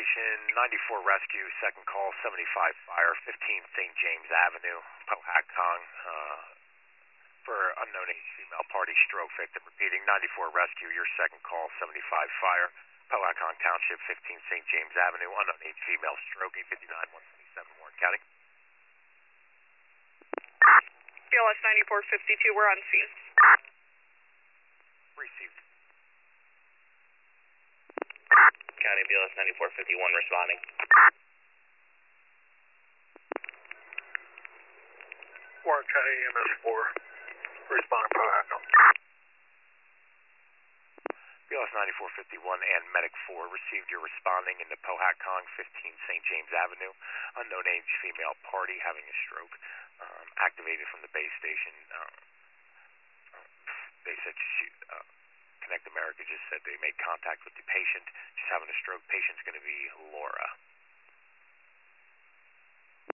station, 94 rescue, second call, 75 fire, 15 St. James Avenue, Powhatan, for unknown age female party stroke victim. Repeating, 94 rescue, your second call, 75 fire, Powhatan Township, 15 St. James Avenue, unknown age female stroke, 859, 127 Warren County. BLS 9452, we're on scene. Received. County BLS 9451 responding. Warren County EMS 4, responding Powhatan. BLS 9451 and Medic 4 received your responding into Powhatan, 15 St. James Avenue. Unknown age female party having a stroke. Activated from the base station. They said Connect America just said they made contact with the patient. She's having a stroke. Patient's going to be